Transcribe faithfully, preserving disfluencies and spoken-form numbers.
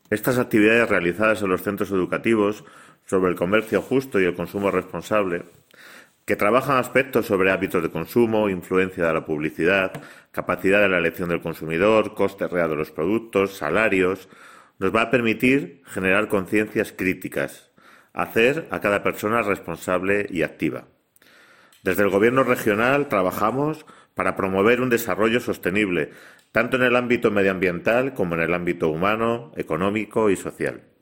Estas actividades realizadas en los centros educativos sobre el comercio justo y el consumo responsable, que trabajan aspectos sobre hábitos de consumo, influencia de la publicidad, capacidad de la elección del consumidor, coste real de los productos, salarios, nos va a permitir generar conciencias críticas, hacer a cada persona responsable y activa. Desde el Gobierno regional trabajamos para promover un desarrollo sostenible, tanto en el ámbito medioambiental como en el ámbito humano, económico y social.